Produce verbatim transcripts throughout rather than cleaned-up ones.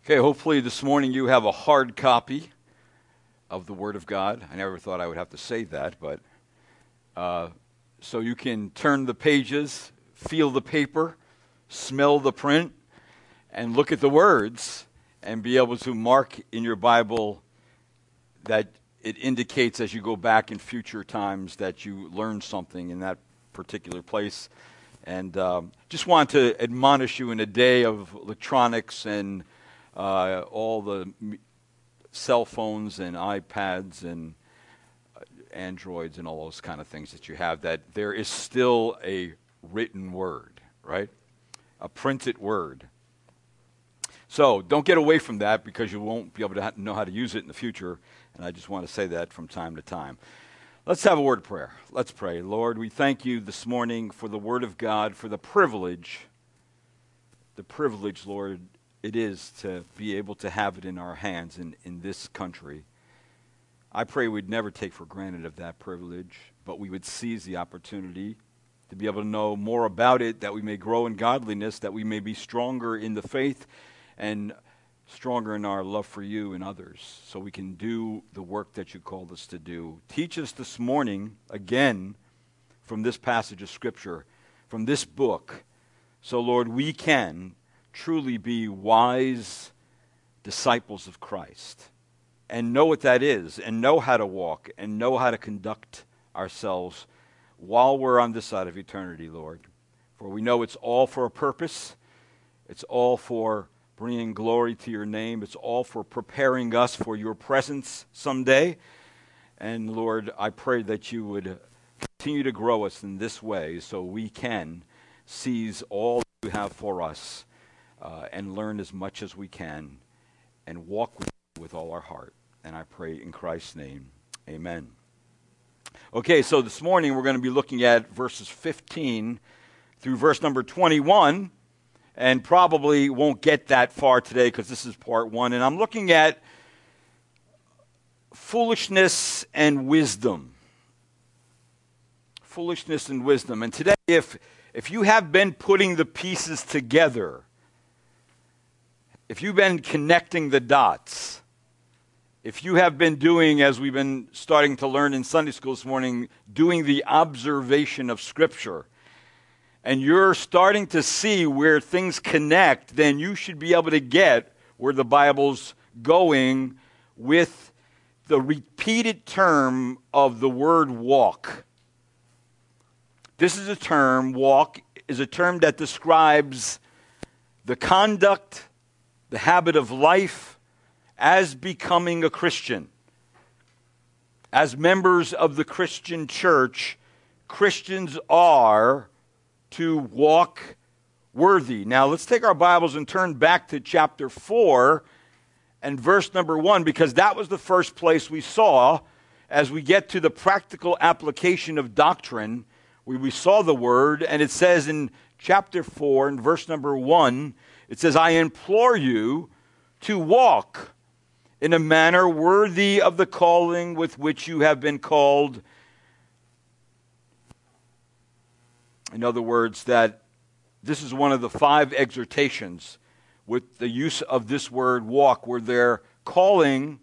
Okay, hopefully this morning you have a hard copy of the Word of God. I never thought I would have to say that, but uh, so you can turn the pages, feel the paper, smell the print, and look at the words and be able to mark in your Bible that it indicates as you go back in future times that you learned something in that particular place. And um, just want to admonish you in a day of electronics and Uh, all the m- cell phones and iPads and uh, Androids and all those kind of things that you have, that there is still a written word, right? A printed word. So don't get away from that because you won't be able to ha- know how to use it in the future. And I just want to say that from time to time. Let's have a word of prayer. Let's pray. Lord, we thank you this morning for the Word of God, for the privilege, the privilege, Lord, it is to be able to have it in our hands in, in this country. I pray we'd never take for granted of that privilege, but we would seize the opportunity to be able to know more about it, that we may grow in godliness, that we may be stronger in the faith and stronger in our love for you and others, so we can do the work that you called us to do. Teach us this morning, again, from this passage of Scripture, from this book, so, Lord, we can truly be wise disciples of Christ and know what that is and know how to walk and know how to conduct ourselves while we're on this side of eternity, Lord. For we know it's all for a purpose. It's all for bringing glory to your name. It's all for preparing us for your presence someday. And Lord, I pray that you would continue to grow us in this way so we can seize all that you have for us. Uh, and learn as much as we can and walk with you with all our heart. And I pray in Christ's name, amen. Okay, so this morning we're going to be looking at verses fifteen through verse number twenty-one, and probably won't get that far today because this is part one. And I'm looking at foolishness and wisdom. Foolishness and wisdom. And today, if if you have been putting the pieces together, if you've been connecting the dots, if you have been doing, as we've been starting to learn in Sunday school this morning, doing the observation of Scripture, and you're starting to see where things connect, then you should be able to get where the Bible's going with the repeated term of the word walk. This is a term, walk, is a term that describes the conduct, the habit of life as becoming a Christian. As members of the Christian church, Christians are to walk worthy. Now let's take our Bibles and turn back to chapter four and verse number one, because that was the first place we saw as we get to the practical application of doctrine. We, we saw the word, and it says in chapter four and verse number one, it says, I implore you to walk in a manner worthy of the calling with which you have been called. In other words, that this is one of the five exhortations with the use of this word walk, where their calling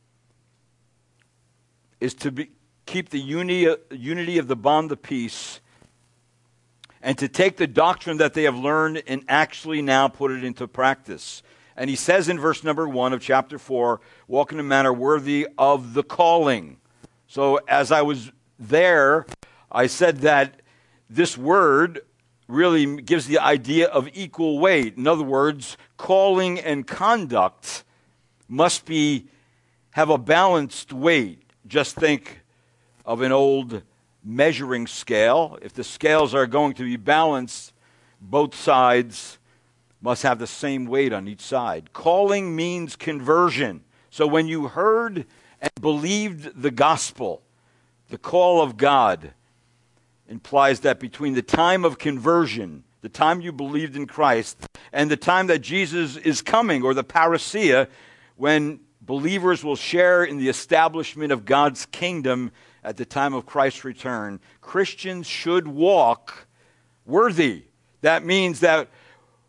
is to be, keep the unity, unity of the bond of peace, and to take the doctrine that they have learned and actually now put it into practice. And he says in verse number one of chapter four, walk in a manner worthy of the calling. So as I was there, I said that this word really gives the idea of equal weight. In other words, calling and conduct must be have a balanced weight. Just think of an old measuring scale. If the scales are going to be balanced, both sides must have the same weight on each side. Calling means conversion. So when you heard and believed the gospel, the call of God implies that between the time of conversion, the time you believed in Christ, and the time that Jesus is coming, or the parousia, when believers will share in the establishment of God's kingdom at the time of Christ's return, Christians should walk worthy. That means that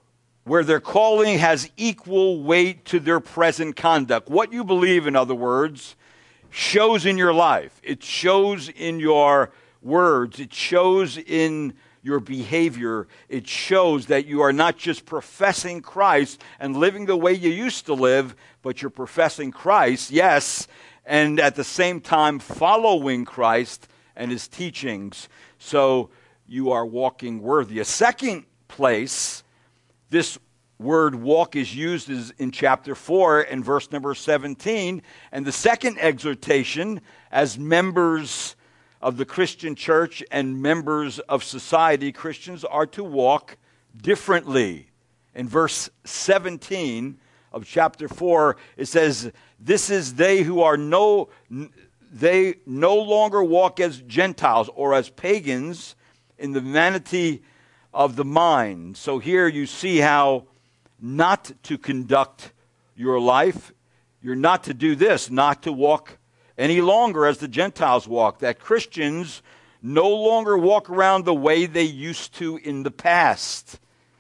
where their calling has equal weight to their present conduct. What you believe, in other words, shows in your life. It shows in your words. It shows in your behavior. It shows that you are not just professing Christ and living the way you used to live, but you're professing Christ, yes, and at the same time following Christ and his teachings. So you are walking worthy. A second place this word walk is used is in chapter four and verse number seventeen. And the second exhortation, as members of the Christian church and members of society, Christians are to walk differently. In verse seventeen of chapter four, it says, "This is they who are no, they no longer walk as Gentiles or as pagans in the vanity of the mind." So here you see how not to conduct your life. You're not to do this, not to walk any longer as the Gentiles walk. That Christians no longer walk around the way they used to in the past.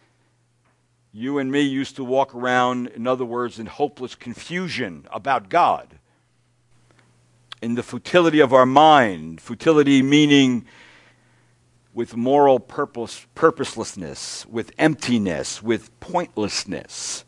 You and me used to walk around, in other words, in hopeless confusion about God, in the futility of our mind. Futility meaning with moral purpose, purposelessness, with emptiness, with pointlessness.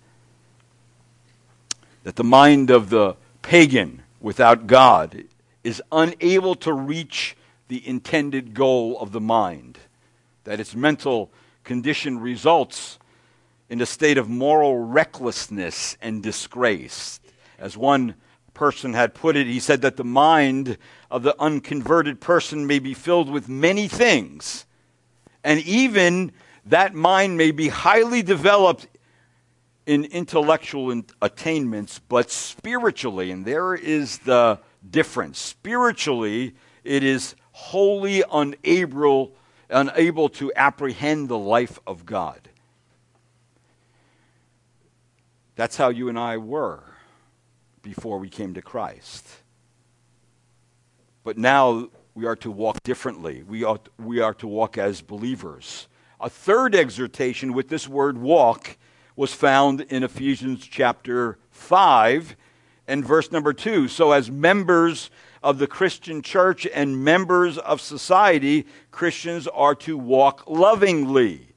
That the mind of the pagan without God is unable to reach the intended goal of the mind. That its mental condition results in a state of moral recklessness and disgrace. As one person had put it, he said that the mind of the unconverted person may be filled with many things, and even that mind may be highly developed in intellectual attainments, but spiritually, and there is the difference, spiritually it is wholly unable, unable to apprehend the life of God. That's how you and I were before we came to Christ. But now we are to walk differently. We are, we are to walk as believers. A third exhortation with this word walk was found in Ephesians chapter five and verse number two. So as members of the Christian church and members of society, Christians are to walk lovingly.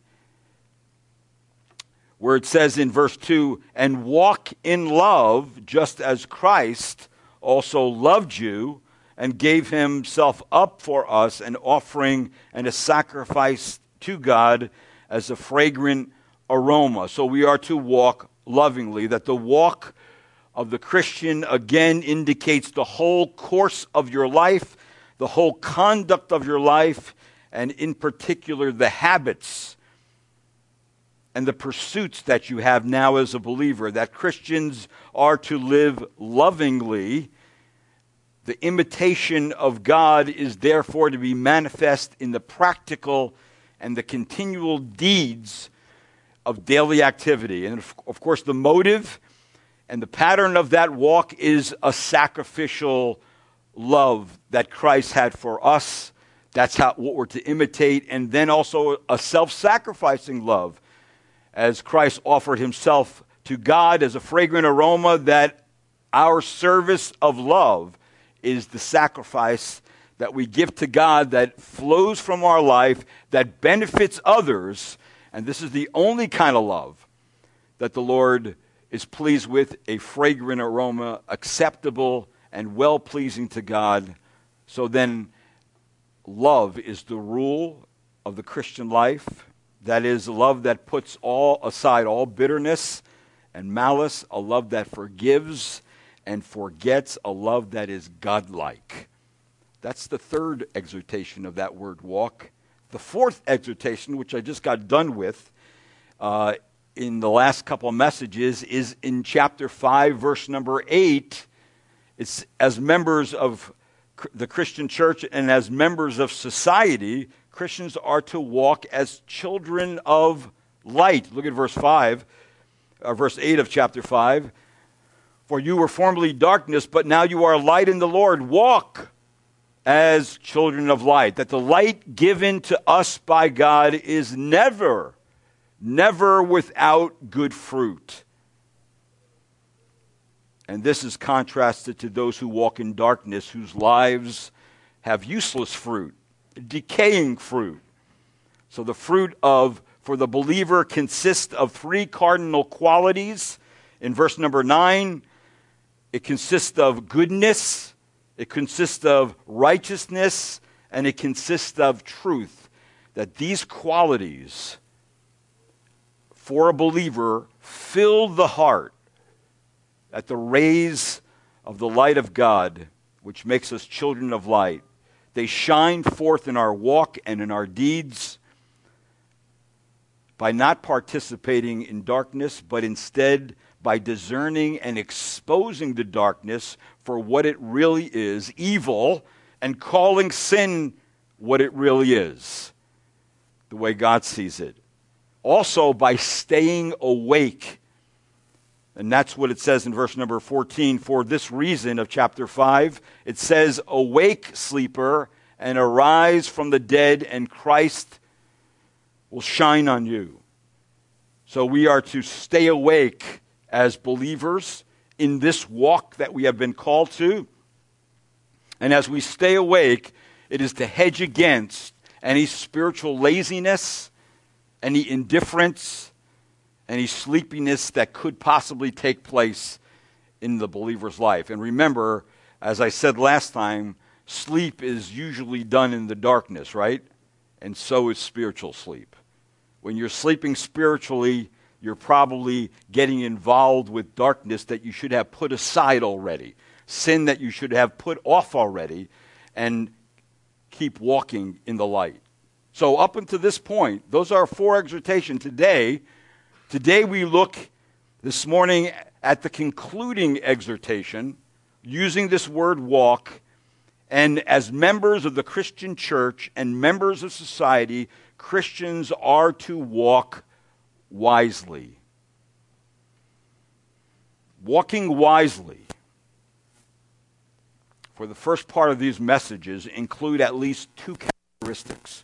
Where it says in verse two, "And walk in love, just as Christ also loved you and gave himself up for us, an offering and a sacrifice to God as a fragrant aroma." So we are to walk lovingly. That the walk of the Christian again indicates the whole course of your life, the whole conduct of your life, and in particular the habits and the pursuits that you have now as a believer. That Christians are to live lovingly. The imitation of God is therefore to be manifest in the practical and the continual deeds of daily activity. And of course, the motive and the pattern of that walk is a sacrificial love that Christ had for us. That's how, what we're to imitate. And then also a self-sacrificing love, as Christ offered himself to God as a fragrant aroma. That our service of love is the sacrifice that we give to God, that flows from our life, that benefits others. And this is the only kind of love that the Lord is pleased with, a fragrant aroma, acceptable and well-pleasing to God. So then, love is the rule of the Christian life. That is, love that puts all aside all bitterness and malice, a love that forgives and forgets, a love that is godlike. That's the third exhortation of that word walk. The fourth exhortation, which I just got done with uh, in the last couple of messages, is in chapter five, verse number eight. It's as members of the Christian church and as members of society, Christians are to walk as children of light. Look at verse five, uh, verse eight of chapter five. "For you were formerly darkness, but now you are light in the Lord. Walk as children of light." That the light given to us by God is never never without good fruit. And this is contrasted to those who walk in darkness, whose lives have useless fruit, decaying fruit. So the fruit of, for the believer, consists of three cardinal qualities. In verse number nine, it consists of goodness, it consists of righteousness, and it consists of truth. That these qualities, for a believer, fill the heart at the rays of the light of God, which makes us children of light. They shine forth in our walk and in our deeds by not participating in darkness, but instead by discerning and exposing the darkness for what it really is, evil, and calling sin what it really is, the way God sees it. Also by staying awake. And that's what it says in verse number fourteen. For this reason of chapter five, it says, "Awake, sleeper, and arise from the dead, and Christ will shine on you." So we are to stay awake as believers in this walk that we have been called to. And as we stay awake, it is to hedge against any spiritual laziness, any indifference, any sleepiness that could possibly take place in the believer's life. And remember, as I said last time, sleep is usually done in the darkness, right? And so is spiritual sleep. When you're sleeping spiritually, you're probably getting involved with darkness that you should have put aside already, sin that you should have put off already, and keep walking in the light. So up until this point, those are four exhortations. Today, today we look this morning at the concluding exhortation, using this word walk, and as members of the Christian church and members of society, Christians are to walk wisely. Walking wisely, for the first part of these messages, include at least two characteristics.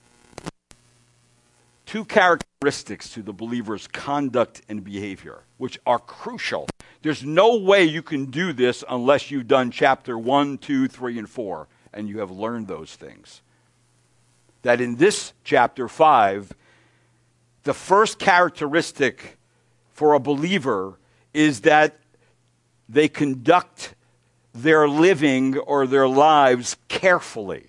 Two characteristics to the believer's conduct and behavior, which are crucial. There's no way you can do this unless you've done chapter one, two, three, and four, and you have learned those things. That in this chapter five, the first characteristic for a believer is that they conduct their living or their lives carefully.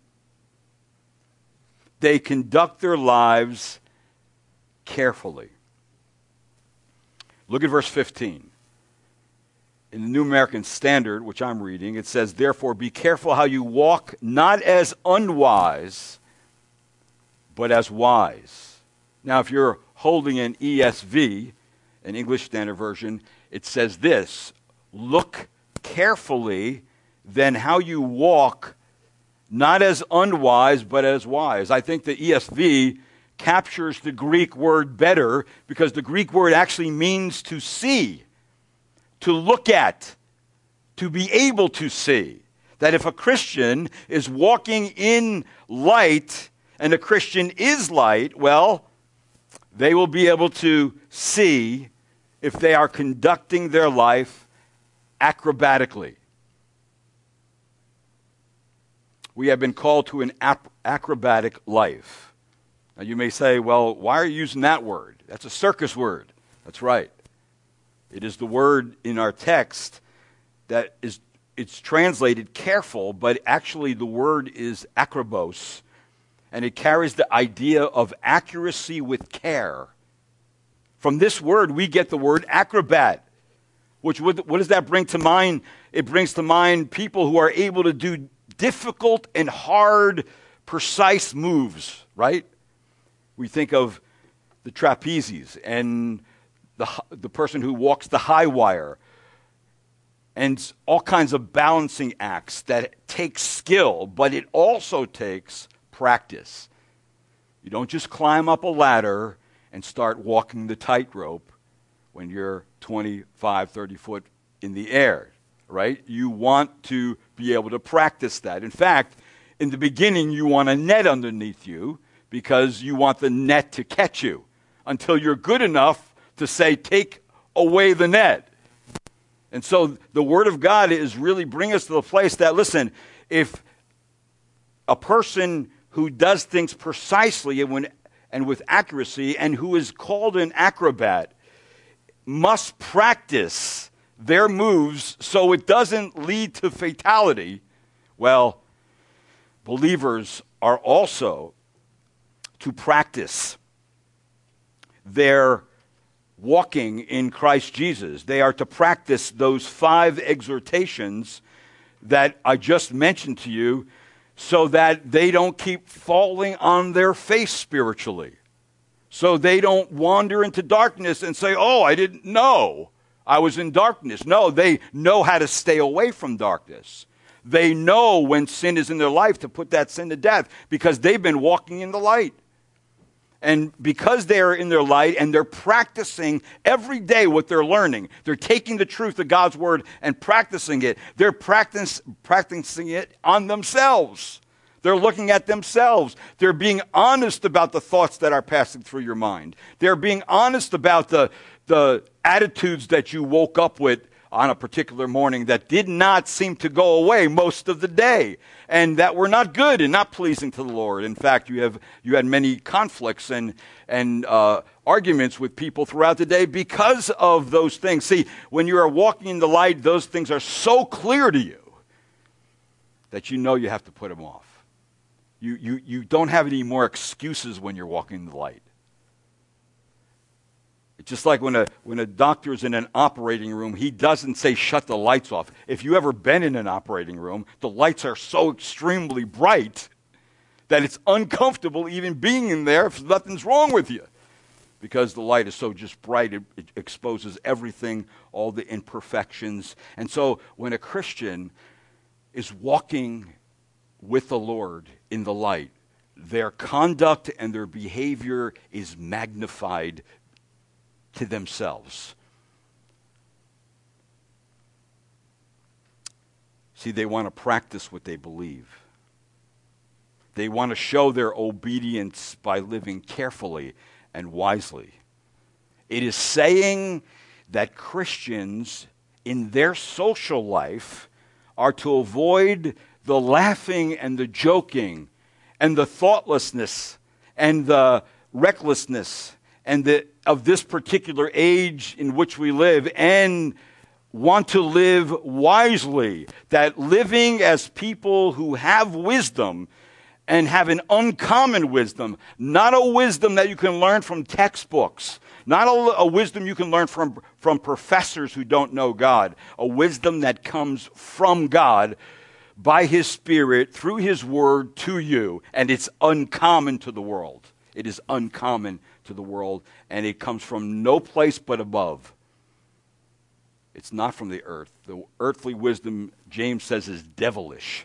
They conduct their lives carefully. Look at verse fifteen. In the New American Standard, which I'm reading, it says, "Therefore be careful how you walk, not as unwise, but as wise." Now, if you're holding an E S V, an English Standard Version, it says this, "Look carefully then how you walk, not as unwise, but as wise." I think the E S V captures the Greek word better because the Greek word actually means to see, to look at, to be able to see. That if a Christian is walking in light and a Christian is light, well, they will be able to see if they are conducting their life acrobatically. We have been called to an ap- acrobatic life. Now you may say, well, why are you using that word? That's a circus word. That's right. It is the word in our text that is, it's translated careful, but actually the word is acrobos, and it carries the idea of accuracy with care. From this word, we get the word acrobat, which what, what does that bring to mind? It brings to mind people who are able to do difficult and hard, precise moves, right? We think of the trapezes and the, the person who walks the high wire and all kinds of balancing acts that take skill, but it also takes practice. You don't just climb up a ladder and start walking the tightrope when you're twenty-five, thirty foot in the air, right? You want to be able to practice that. In fact, in the beginning, you want a net underneath you because you want the net to catch you. until you're good enough to say, take away the net. And so the Word of God is really bringing us to the place that, listen, if a person who does things precisely and, when, and with accuracy and who is called an acrobat must practice their moves so it doesn't lead to fatality, well, believers are also to practice their walking in Christ Jesus. They are to practice those five exhortations that I just mentioned to you so that they don't keep falling on their face spiritually. So they don't wander into darkness and say, oh, I didn't know I was in darkness. No, they know how to stay away from darkness. They know when sin is in their life to put that sin to death because they've been walking in the light. And because they're in their light and they're practicing every day what they're learning, they're taking the truth of God's word and practicing it. They're practice, practicing it on themselves. They're looking at themselves. They're being honest about the thoughts that are passing through your mind. They're being honest about the, the attitudes that you woke up with on a particular morning that did not seem to go away most of the day and that were not good and not pleasing to the Lord. In fact, you have you had many conflicts and and uh, arguments with people throughout the day because of those things. See, when you are walking in the light, those things are so clear to you that you know you have to put them off. You you you don't have any more excuses when you're walking in the light. Just like when a when a doctor is in an operating room, he doesn't say shut the lights off. If you ever been in an operating room, the lights are so extremely bright that it's uncomfortable even being in there if nothing's wrong with you. Because the light is so just bright, it, it exposes everything, all the imperfections. And so when a Christian is walking with the Lord in the light, their conduct and their behavior is magnified to themselves. See, they want to practice what they believe. They want to show their obedience by living carefully and wisely. It is saying that Christians in their social life are to avoid the laughing and the joking and the thoughtlessness and the recklessness and the of this particular age in which we live, and want to live wisely, that living as people who have wisdom and have an uncommon wisdom, not a wisdom that you can learn from textbooks, not a, a wisdom you can learn from, from professors who don't know God, a wisdom that comes from God by His Spirit through His Word to you, and it's uncommon to the world. It is uncommon to the world, and it comes from no place but above. It's not from the earth. The earthly wisdom, James says, is devilish.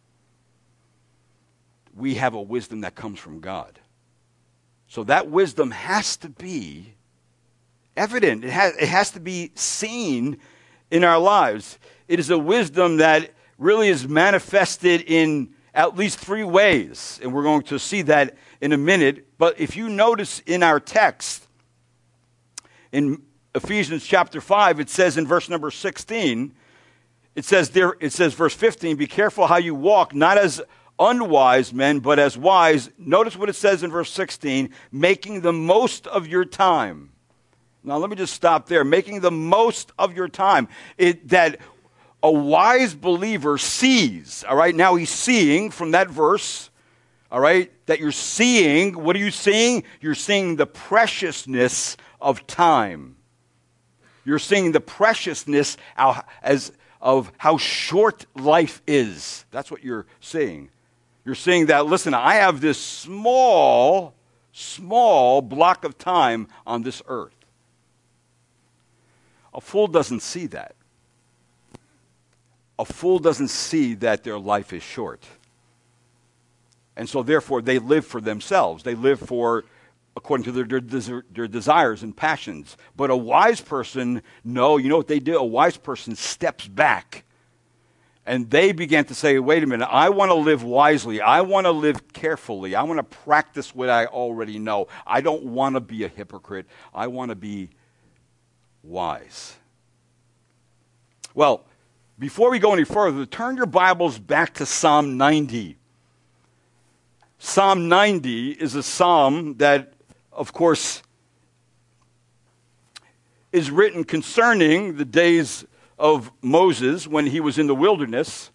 We have a wisdom that comes from God. So that wisdom has to be evident. It has, it has to be seen in our lives. It is a wisdom that really is manifested in at least three ways, and we're going to see that in a minute. But if you notice in our text, in Ephesians chapter five, it says in verse number sixteen, it says there, it says verse fifteen, be careful how you walk, not as unwise men, but as wise. Notice what it says in verse sixteen, making the most of your time. Now let me just stop there. Making the most of your time. It, that a wise believer sees, all right? Now he's seeing from that verse, all right, that you're seeing. What are you seeing? You're seeing the preciousness of time. You're seeing the preciousness as of how short life is. That's what you're seeing. You're seeing that, listen, I have this small, small block of time on this earth. A fool doesn't see that. A fool doesn't see that their life is short. And so therefore they live for themselves. They live for, according to their, their, their desires and passions. But a wise person, no, you know what they do? A wise person steps back And they began to say, wait a minute, I want to live wisely. I want to live carefully. I want to practice what I already know. I don't want to be a hypocrite. I want to be wise. Well, before we go any further, turn your Bibles back to Psalm ninety. Psalm ninety is a psalm that, of course, is written concerning the days of Moses when he was in the wilderness.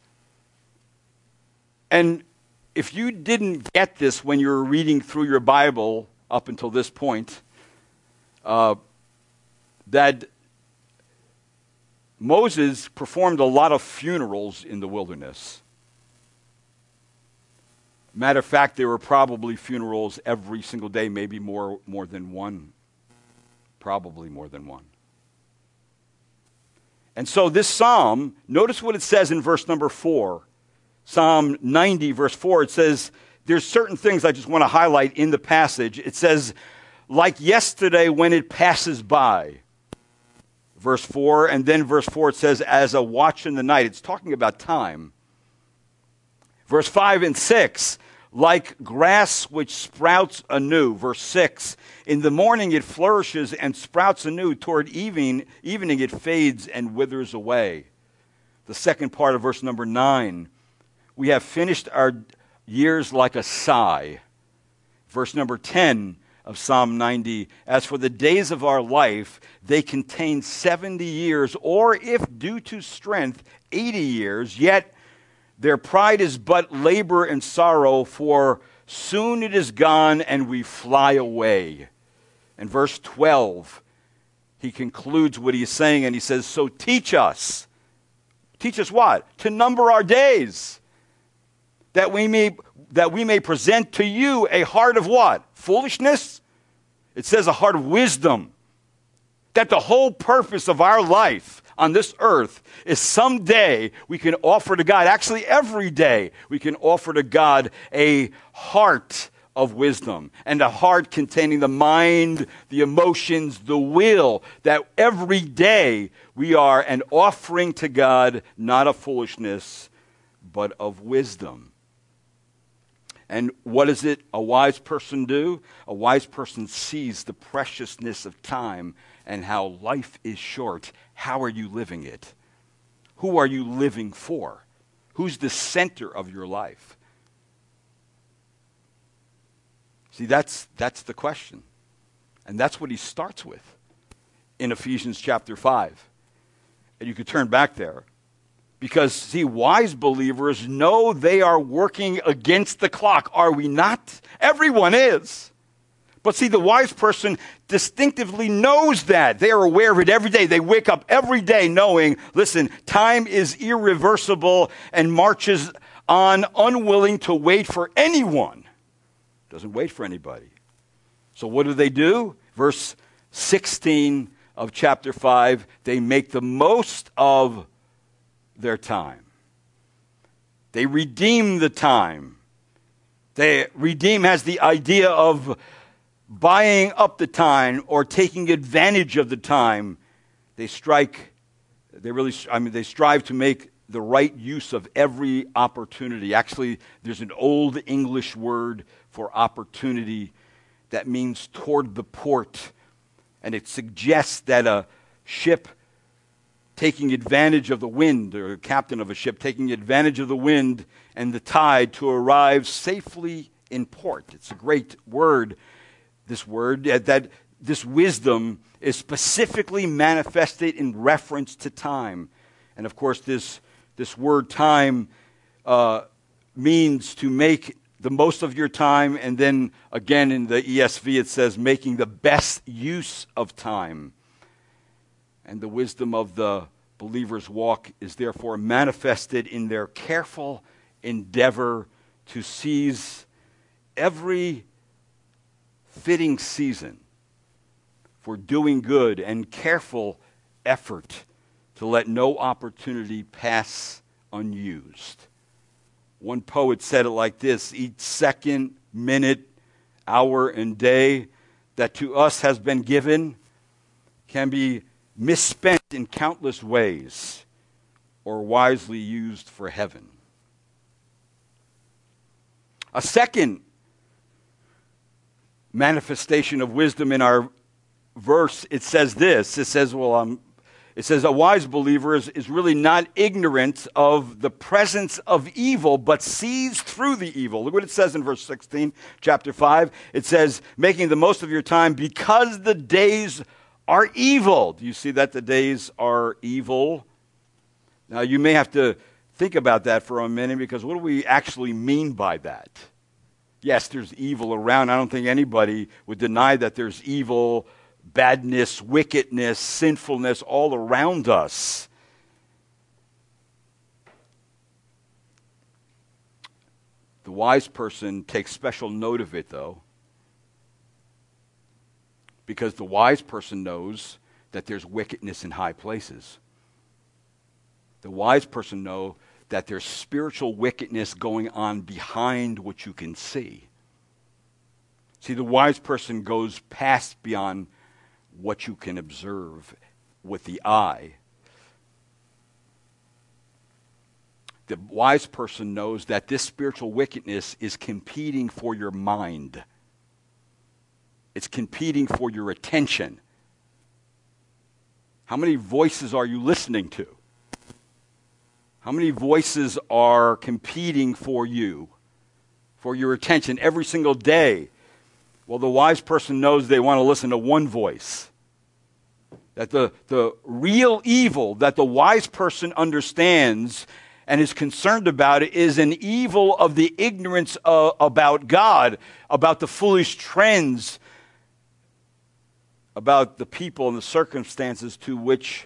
And if you didn't get this when you were reading through your Bible up until this point, uh, that Moses performed a lot of funerals in the wilderness. Matter of fact, there were probably funerals every single day, maybe more, more than one. Probably more than one. And so this psalm, notice what it says in verse number four. Psalm ninety, verse four, it says, there's certain things I just want to highlight in the passage. It says, like yesterday when it passes by. Verse four, and then verse four, it says, as a watch in the night. It's talking about time. Verse five and six, like grass which sprouts anew. Verse six, in the morning it flourishes and sprouts anew. Toward evening, evening it fades and withers away. The second part of verse number nine, we have finished our years like a sigh. Verse number ten of Psalm ninety, as for the days of our life, they contain seventy years, or if due to strength, eighty years, yet their pride is but labor and sorrow, for soon it is gone and we fly away. And verse twelve, he concludes what he's saying and he says, so teach us. Teach us what? To number our days, that we may that we may present to you a heart of what? Foolishness? It says a heart of wisdom. That the whole purpose of our life on this earth is someday we can offer to God, actually every day, we can offer to God a heart of wisdom and a heart containing the mind, the emotions, the will, that every day we are an offering to God, not of foolishness, but of wisdom. And what does it a wise person do? A wise person sees the preciousness of time and how life is short. How are you living it? Who are you living for? Who's the center of your life? See, that's that's the question. And that's what he starts with in Ephesians chapter five. And you could turn back there. Because, see, wise believers know they are working against the clock. Are we not? Everyone is. But see, the wise person distinctively knows that. They are aware of it every day. They wake up every day knowing, listen, time is irreversible and marches on, unwilling to wait for anyone. Doesn't wait for anybody. So what do they do? Verse sixteen of chapter five, they make the most of their time. They redeem the time. They redeem has the idea of buying up the time or taking advantage of the time. They strike, they really, I mean, they strive to make the right use of every opportunity. Actually, there's an old English word for opportunity that means toward the port. And it suggests that a ship taking advantage of the wind, or a captain of a ship taking advantage of the wind and the tide to arrive safely in port. It's a great word, this word, that this wisdom is specifically manifested in reference to time. And of course, this, this word time uh, means to make the most of your time, and then again in the E S V it says making the best use of time. And the wisdom of the believer's walk is therefore manifested in their careful endeavor to seize every fitting season for doing good and careful effort to let no opportunity pass unused. One poet said it like this: each second, minute, hour, and day that to us has been given can be misspent in countless ways. or wisely used for heaven. A second manifestation of wisdom in our verse, it says this. It says, well, um, it says a wise believer is, is really not ignorant of the presence of evil, but sees through the evil. Look what it says in verse sixteen, chapter five. It says, making the most of your time because the days are evil. Do you see that the days are evil? Now, you may have to think about that for a minute, because what do we actually mean by that? Yes, there's evil around. I don't think anybody would deny that there's evil, badness, wickedness, sinfulness all around us. The wise person takes special note of it, though, because the wise person knows that there's wickedness in high places. The wise person knows that there's spiritual wickedness going on behind what you can see. See, the wise person goes past beyond what you can observe with the eye. The wise person knows that this spiritual wickedness is competing for your mind. It's competing for your attention. How many voices are you listening to? How many voices are competing for you, for your attention every single day? Well, the wise person knows they want to listen to one voice. That the, the real evil that the wise person understands and is concerned about it is an evil of the ignorance uh, about God, about the foolish trends, about the people and the circumstances to which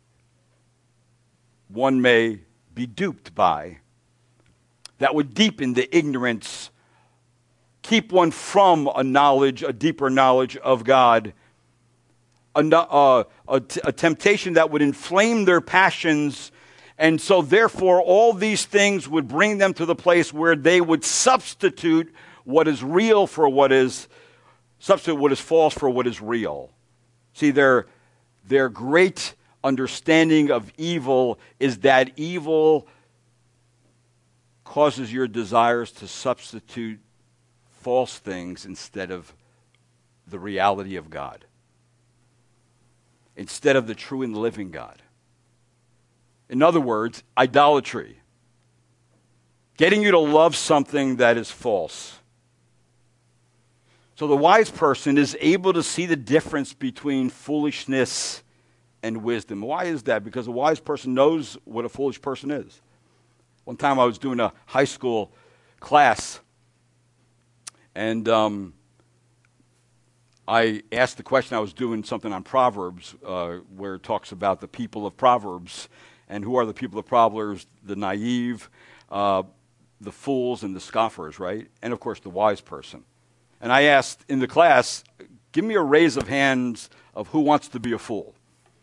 one may be duped by, that would deepen the ignorance, keep one from a knowledge, a deeper knowledge of God, a, uh, a, t- a temptation that would inflame their passions, and so therefore all these things would bring them to the place where they would substitute what is real for what is, substitute what is false for what is real. See, their, their great understanding of evil is that evil causes your desires to substitute false things instead of the reality of God, instead of the true and living God. In other words, idolatry. Getting you to love something that is false. So the wise person is able to see the difference between foolishness and wisdom. Why is that? Because a wise person knows what a foolish person is. One time I was doing a high school class, and um, I asked the question. I was doing something on Proverbs, uh, where it talks about the people of Proverbs, and who are the people of Proverbs? The naive, uh, the fools, and the scoffers, right? And of course the wise person. And I asked in the class, give me a raise of hands of who wants to be a fool.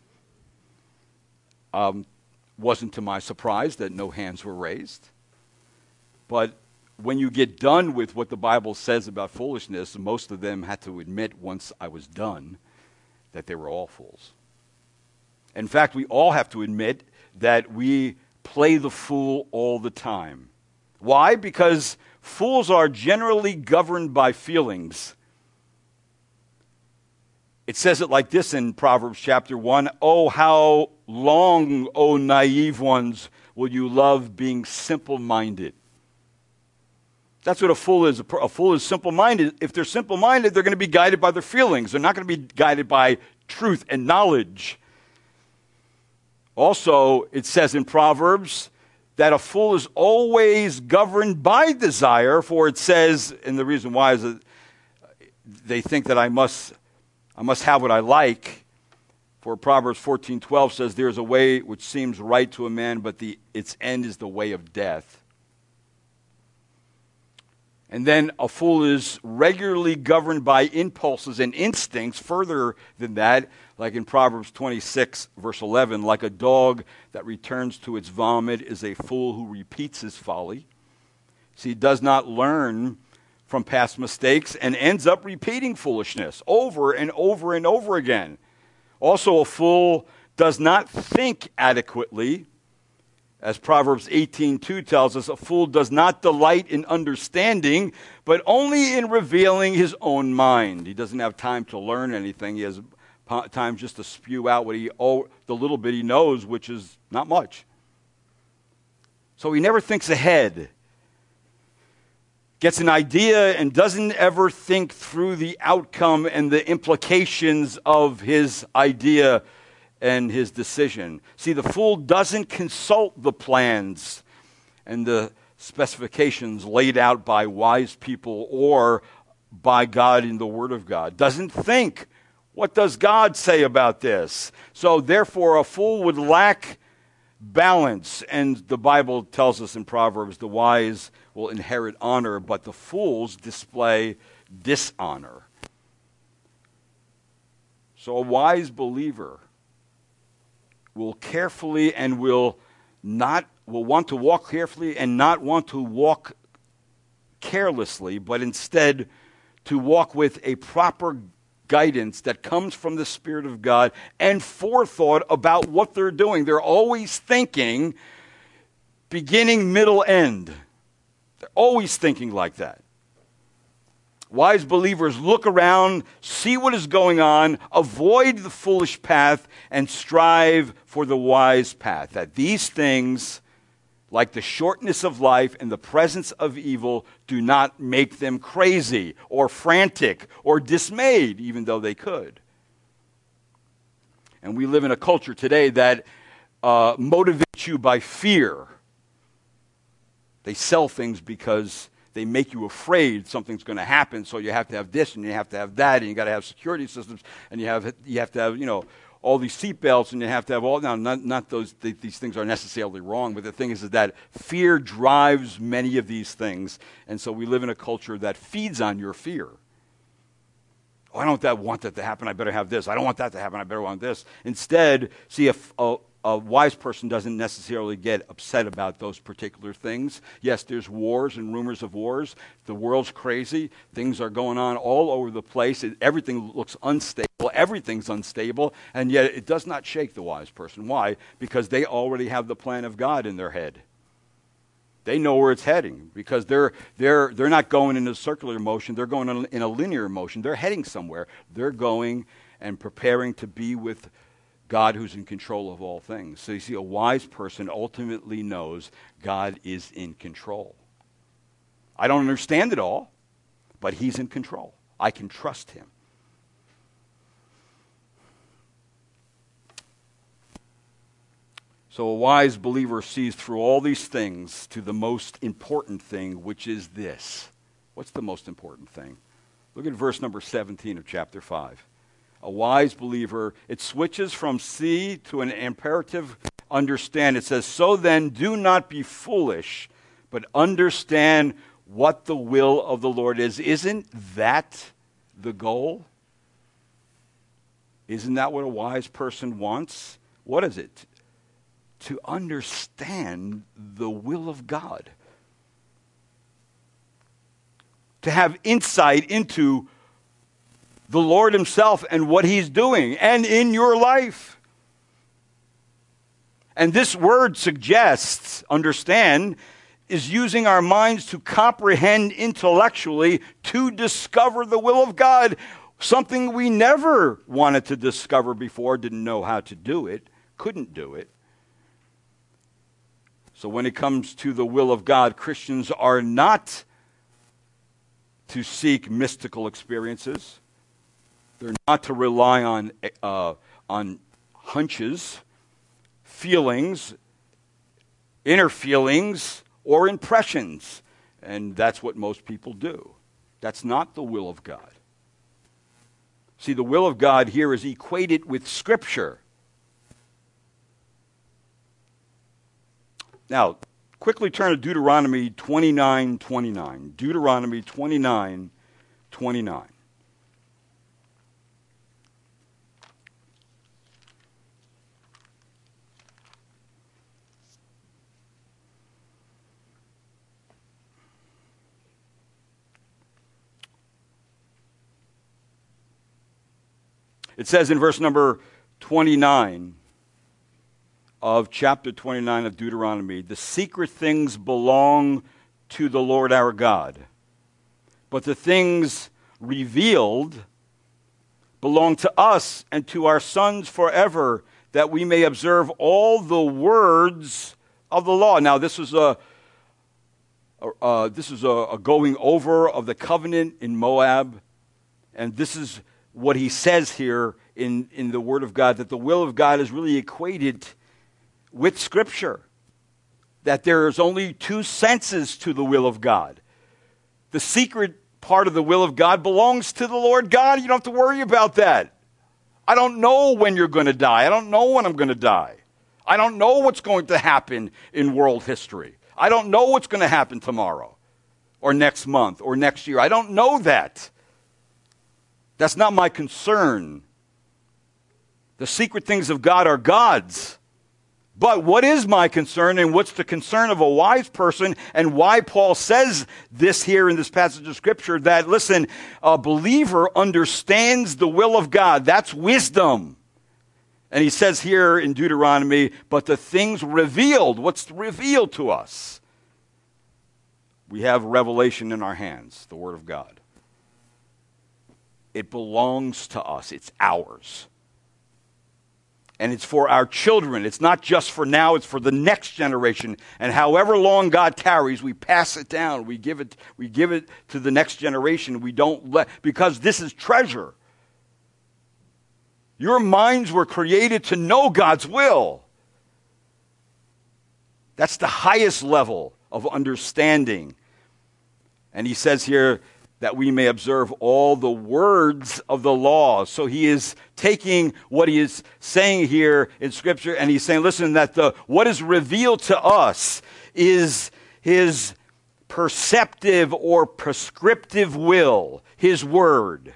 Um, wasn't to my surprise that no hands were raised. But when you get done with what the Bible says about foolishness, most of them had to admit once I was done that they were all fools. In fact, we all have to admit that we play the fool all the time. Why? Because fools are generally governed by feelings. It says it like this in Proverbs chapter one, "Oh, how long, O naive ones, will you love being simple-minded?" That's what a fool is. A fool is simple-minded. If they're simple-minded, they're going to be guided by their feelings. They're not going to be guided by truth and knowledge. Also, it says in Proverbs that a fool is always governed by desire, for it says, and the reason why is that they think that I must... I must have what I like. For Proverbs fourteen twelve says, there is a way which seems right to a man, but the, its end is the way of death. And then a fool is regularly governed by impulses and instincts. Further than that, like in Proverbs twenty-six, verse eleven, like a dog that returns to its vomit is a fool who repeats his folly. See, he does not learn from past mistakes and ends up repeating foolishness over and over and over again. Also, a fool does not think adequately As Proverbs eighteen two tells us, a fool does not delight in understanding, but only in revealing his own mind. He doesn't have time to learn anything. He has time just to spew out what he, oh, the little bit he knows, which is not much. So he never thinks ahead. Gets an idea and doesn't ever think through the outcome and the implications of his idea and his decision. See, the fool doesn't consult the plans and the specifications laid out by wise people or by God in the Word of God. Doesn't think, what does God say about this? So therefore, a fool would lack balance. And the Bible tells us in Proverbs, the wise will inherit honor, but the fools display dishonor. So a wise believer will carefully and will not will want to walk carefully and not want to walk carelessly, but instead to walk with a proper guidance that comes from the Spirit of God and forethought about what they're doing. They're always thinking beginning, middle, end. They're always thinking like that. Wise believers look around, see what is going on, avoid the foolish path, and strive for the wise path. That these things, like the shortness of life and the presence of evil, do not make them crazy or frantic or dismayed, even though they could. And we live in a culture today that uh, motivates you by fear. They sell things because they make you afraid something's going to happen, so you have to have this and you have to have that, and you got to have security systems, and you have you have to have you know all these seatbelts, and you have to have all. Now, not not those th- these things are necessarily wrong, but the thing is, is that fear drives many of these things, and so we live in a culture that feeds on your fear. Oh, I don't that want that to happen. I better have this. I don't want that to happen. I better want this. Instead, see if. a A wise person doesn't necessarily get upset about those particular things. Yes, there's wars and rumors of wars. The world's crazy. Things are going on all over the place. It, everything looks unstable. Everything's unstable. And yet it does not shake the wise person. Why? Because they already have the plan of God in their head. They know where it's heading because they're, they're, they're not going in a circular motion. They're going in a linear motion. They're heading somewhere. They're going and preparing to be with God who's in control of all things. So you see, a wise person ultimately knows God is in control. I don't understand it all, but he's in control. I can trust him. So a wise believer sees through all these things to the most important thing, which is this. What's the most important thing? Look at verse number seventeen of chapter five. A wise believer, it switches from see to an imperative understand. It says, so then do not be foolish, but understand what the will of the Lord is. Isn't that the goal? Isn't that what a wise person wants? What is it? To understand the will of God. To have insight into the Lord himself and what he's doing and in your life. And this word suggests, understand, is using our minds to comprehend intellectually, to discover the will of God, something we never wanted to discover before, didn't know how to do it, couldn't do it. So when it comes to the will of God, Christians are not to seek mystical experiences. They're not to rely on uh, on hunches, feelings, inner feelings, or impressions. And that's what most people do. That's not the will of God. See, the will of God here is equated with Scripture. Now, quickly turn to Deuteronomy twenty-nine twenty-nine. Deuteronomy twenty-nine twenty-nine. It says in verse number twenty-nine, of chapter twenty-nine of Deuteronomy, the secret things belong to the Lord our God, but the things revealed belong to us and to our sons forever, that we may observe all the words of the law. Now, this is a uh, this is a, a going over of the covenant in Moab, and this is what he says here in, in the Word of God, that the will of God is really equated with Scripture, that there is only two senses to the will of God. The secret part of the will of God belongs to the Lord God. You don't have to worry about that. I don't know when you're going to die. I don't know when I'm going to die. I don't know what's going to happen in world history. I don't know what's going to happen tomorrow or next month or next year. I don't know that. That's not my concern. The secret things of God are God's. But what is my concern, and what's the concern of a wise person, and why Paul says this here in this passage of Scripture, that, listen, a believer understands the will of God. That's wisdom. And he says here in Deuteronomy, but the things revealed, what's revealed to us? We have revelation in our hands, the Word of God. It belongs to us. It's ours. And it's for our children. It's not just for now, it's for the next generation. And however long God tarries, we pass it down. We give it, we give it to the next generation. We don't let, because this is treasure. Your minds were created to know God's will. That's the highest level of understanding. And he says here that we may observe all the words of the law. So he is taking what he is saying here in Scripture, and he's saying, listen, that the what is revealed to us is his perceptive or prescriptive will, his word.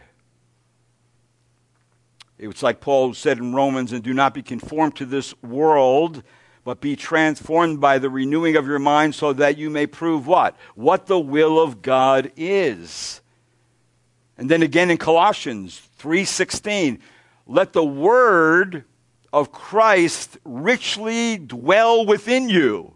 It's like Paul said in Romans, and do not be conformed to this world, but be transformed by the renewing of your mind, so that you may prove what? What the will of God is. And then again in Colossians three sixteen, let the word of Christ richly dwell within you.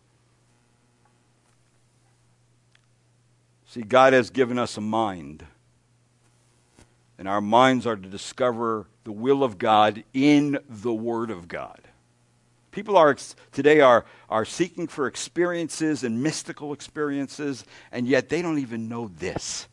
See, God has given us a mind, and our minds are to discover the will of God in the Word of God. People are today are, are seeking for experiences and mystical experiences, and yet they don't even know this.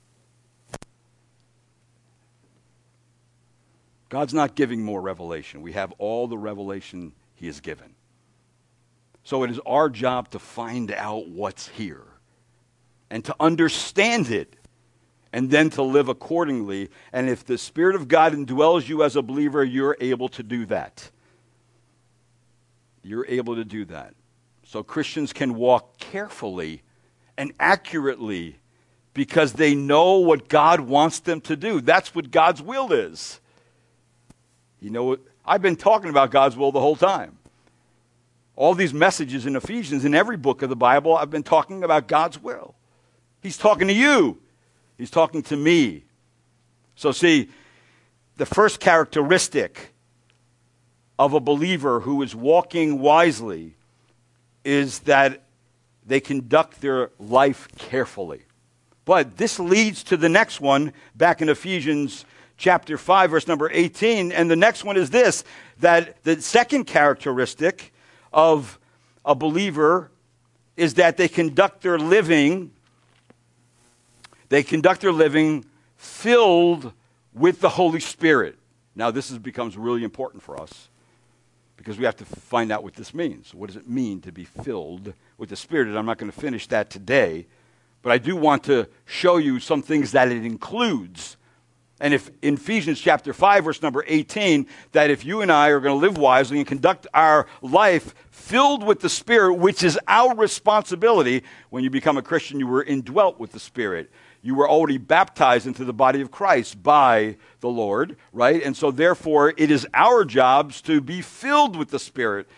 God's not giving more revelation. We have all the revelation He has given. So it is our job to find out what's here and to understand it, and then to live accordingly. And if the Spirit of God indwells you as a believer, you're able to do that. You're able to do that. So Christians can walk carefully and accurately because they know what God wants them to do. That's what God's will is. You know what? I've been talking about God's will the whole time. All these messages in Ephesians, in every book of the Bible, I've been talking about God's will. He's talking to you. He's talking to me. So see, the first characteristic of a believer who is walking wisely is that they conduct their life carefully. But this leads to the next one back in Ephesians chapter five, verse number eighteen. And the next one is this, that the second characteristic of a believer is that they conduct their living They conduct their living filled with the Holy Spirit. Now, this is, becomes really important for us because we have to find out what this means. What does it mean to be filled with the Spirit? And I'm not going to finish that today, but I do want to show you some things that it includes. And if in Ephesians chapter five, verse number eighteen, that if you and I are going to live wisely and conduct our life filled with the Spirit, which is our responsibility, when you become a Christian, you were indwelt with the Spirit. You were already baptized into the body of Christ by the Lord, right? And so therefore, it is our jobs to be filled with the Spirit.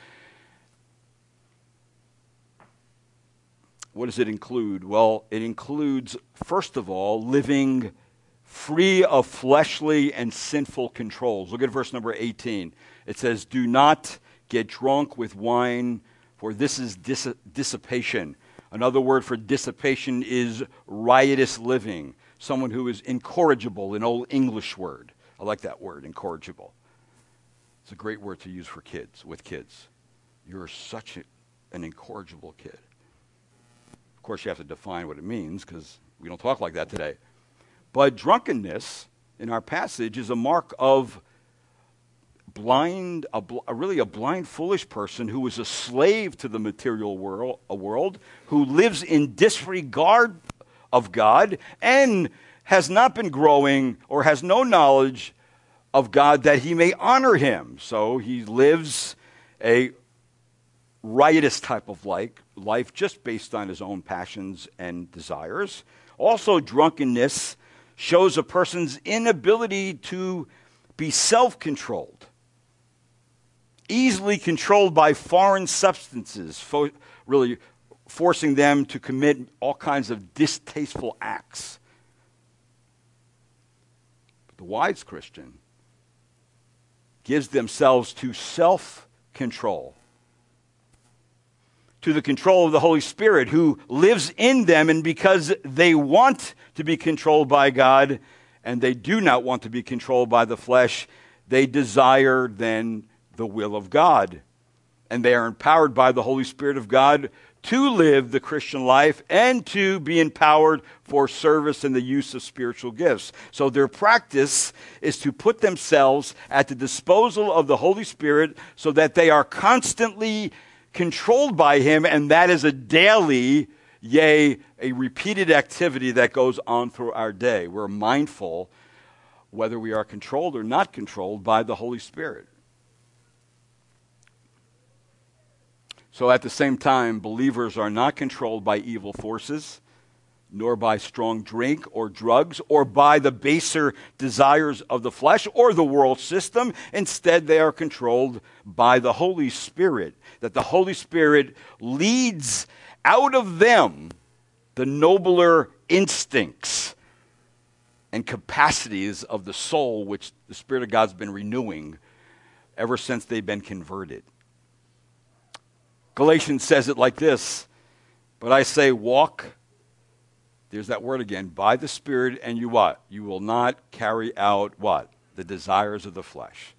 What does it include? Well, it includes, first of all, living free of fleshly and sinful controls. Look at verse number eighteen. It says, do not get drunk with wine, for this is dis- dissipation. Another word for dissipation is riotous living. Someone who is incorrigible, an old English word. I like that word, incorrigible. It's a great word to use for kids, with kids. You're such a, an incorrigible kid. Of course, you have to define what it means, because we don't talk like that today. But drunkenness, in our passage, is a mark of blind, a, bl- a really a blind, foolish person who is a slave to the material world, a world, who lives in disregard of God and has not been growing or has no knowledge of God that he may honor him. So he lives a riotous type of like, life just based on his own passions and desires. Also, drunkenness shows a person's inability to be self-controlled, easily controlled by foreign substances, fo- really forcing them to commit all kinds of distasteful acts. But the wise Christian gives themselves to self-control, to the control of the Holy Spirit who lives in them, and because they want to be controlled by God and they do not want to be controlled by the flesh, they desire then the will of God. And they are empowered by the Holy Spirit of God to live the Christian life and to be empowered for service and the use of spiritual gifts. So their practice is to put themselves at the disposal of the Holy Spirit so that they are constantly controlled by him, and that is a daily, yea, a repeated activity that goes on through our day. We're mindful whether we are controlled or not controlled by the Holy Spirit. So at the same time, believers are not controlled by evil forces, nor by strong drink or drugs, or by the baser desires of the flesh or the world system. Instead, they are controlled by the Holy Spirit, that the Holy Spirit leads out of them the nobler instincts and capacities of the soul, which the Spirit of God's been renewing ever since they've been converted. Galatians says it like this, but I say walk, there's that word again, by the Spirit, and you what? You will not carry out what? The desires of the flesh.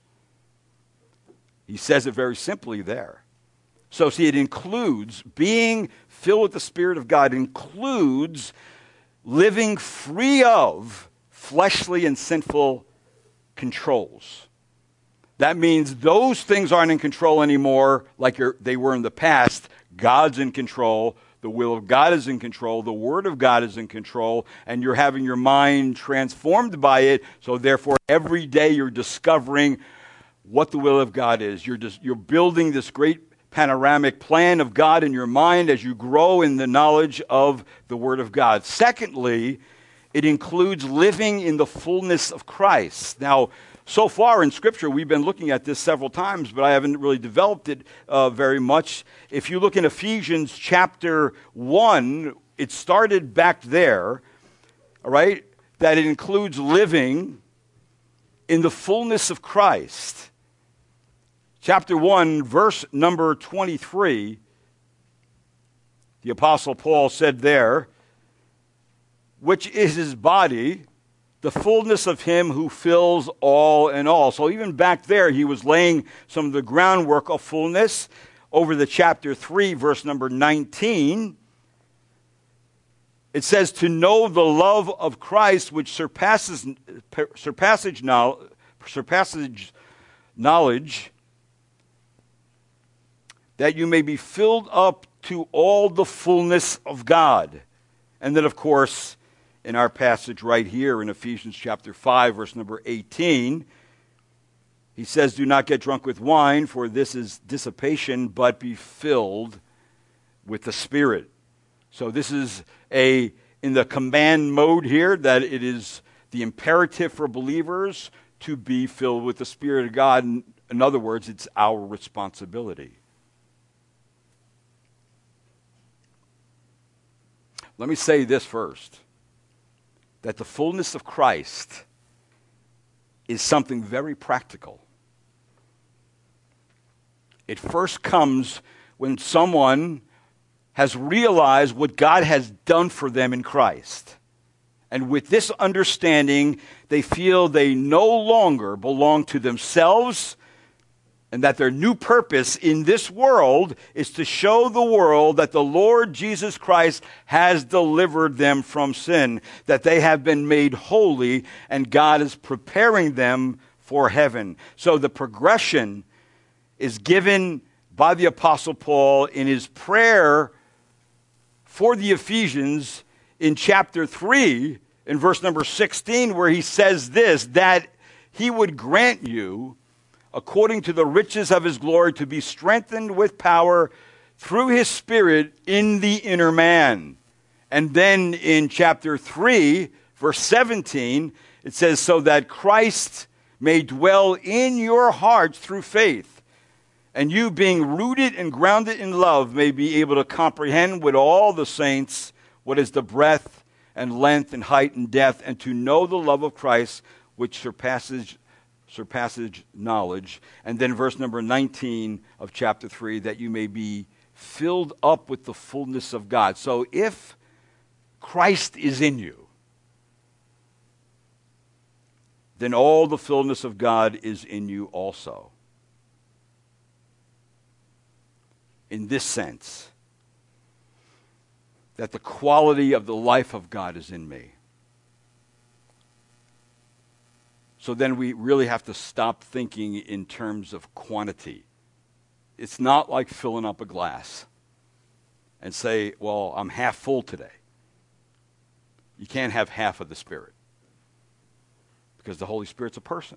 He says it very simply there. So see, it includes, being filled with the Spirit of God includes living free of fleshly and sinful controls. That means those things aren't in control anymore like they were in the past. God's in control. The will of God is in control. The Word of God is in control. And you're having your mind transformed by it. So therefore, every day you're discovering what the will of God is. You're just, you're building this great panoramic plan of God in your mind as you grow in the knowledge of the Word of God. Secondly, it includes living in the fullness of Christ. Now, so far in Scripture, we've been looking at this several times, but I haven't really developed it uh, very much. If you look in Ephesians chapter one, it started back there, all right, that it includes living in the fullness of Christ. Chapter one, verse number twenty-three, the Apostle Paul said there, which is his body, the fullness of him who fills all in all. So even back there, he was laying some of the groundwork of fullness. Over the chapter three, verse number nineteen, it says, to know the love of Christ, which surpasses, surpasses, knowledge, surpasses knowledge, that you may be filled up to all the fullness of God. And then, of course, in our passage right here in Ephesians chapter five, verse number eighteen, he says, do not get drunk with wine, for this is dissipation, but be filled with the Spirit. So this is a, in the command mode here, that it is the imperative for believers to be filled with the Spirit of God. In, in other words, it's our responsibility. Let me say this first, that the fullness of Christ is something very practical. It first comes when someone has realized what God has done for them in Christ. And with this understanding, they feel they no longer belong to themselves, and that their new purpose in this world is to show the world that the Lord Jesus Christ has delivered them from sin, that they have been made holy, and God is preparing them for heaven. So the progression is given by the Apostle Paul in his prayer for the Ephesians in chapter three, in verse number sixteen, where he says this, that he would grant you, according to the riches of his glory, to be strengthened with power through his Spirit in the inner man. And then in chapter three, verse seventeen, it says, so that Christ may dwell in your hearts through faith, and you, being rooted and grounded in love, may be able to comprehend with all the saints what is the breadth and length and height and depth, and to know the love of Christ, which surpasses surpasses knowledge. And then verse number nineteen of chapter three, that you may be filled up with the fullness of God. So if Christ is in you, then all the fullness of God is in you also. In this sense, that the quality of the life of God is in me. So then we really have to stop thinking in terms of quantity. It's not like filling up a glass and say, well, I'm half full today. You can't have half of the Spirit, because the Holy Spirit's a person.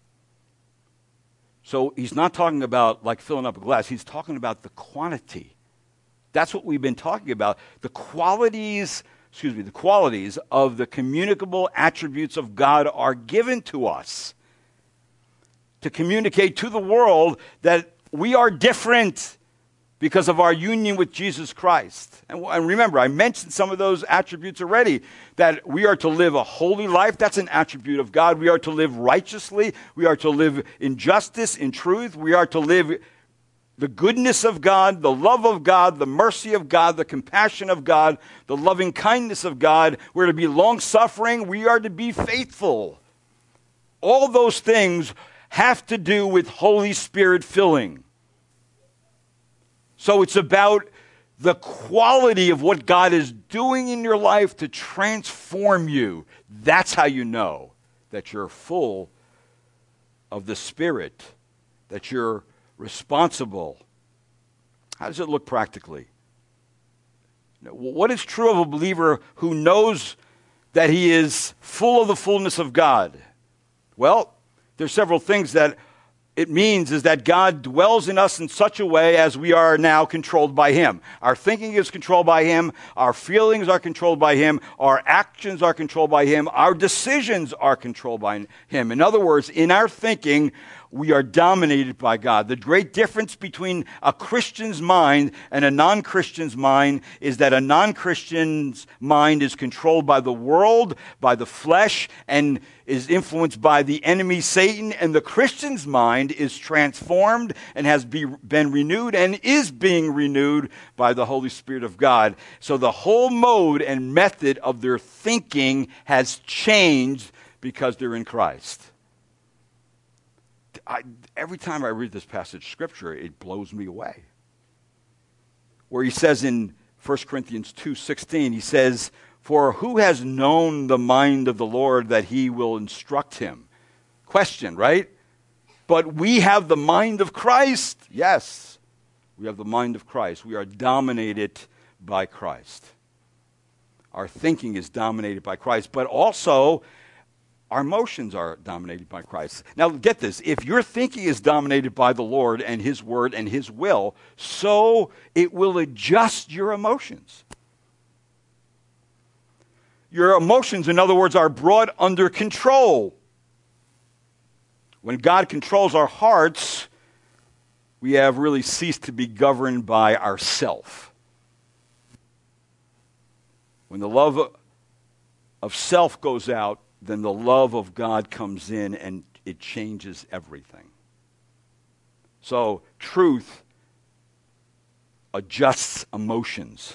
So he's not talking about like filling up a glass. He's talking about the quantity. That's what we've been talking about. The qualities, excuse me, the qualities of the communicable attributes of God are given to us to communicate to the world that we are different because of our union with Jesus Christ. And, and remember, I mentioned some of those attributes already, that we are to live a holy life. That's an attribute of God. We are to live righteously. We are to live in justice, in truth. We are to live the goodness of God, the love of God, the mercy of God, the compassion of God, the loving kindness of God. We're to be long-suffering. We are to be faithful. All those things have to do with Holy Spirit filling. So it's about the quality of what God is doing in your life to transform you. That's how you know that you're full of the Spirit, that you're responsible. How does it look practically? What is true of a believer who knows that he is full of the fullness of God? Well, there's several things that it means is that God dwells in us in such a way as we are now controlled by him. Our thinking is controlled by him. Our feelings are controlled by him. Our actions are controlled by him. Our decisions are controlled by him. In other words, in our thinking, we are dominated by God. The great difference between a Christian's mind and a non-Christian's mind is that a non-Christian's mind is controlled by the world, by the flesh, and is influenced by the enemy Satan, and the Christian's mind is transformed and has be, been renewed and is being renewed by the Holy Spirit of God. So the whole mode and method of their thinking has changed because they're in Christ. I, every time I read this passage of Scripture, it blows me away. Where he says in First Corinthians two sixteen, he says, for who has known the mind of the Lord that he will instruct him? Question, right? But we have the mind of Christ. Yes, we have the mind of Christ. We are dominated by Christ. Our thinking is dominated by Christ, but also our emotions are dominated by Christ. Now get this, if your thinking is dominated by the Lord and his word and his will, so it will adjust your emotions. Your emotions, in other words, are brought under control. When God controls our hearts, we have really ceased to be governed by ourself. When the love of self goes out, then the love of God comes in and it changes everything. So truth adjusts emotions,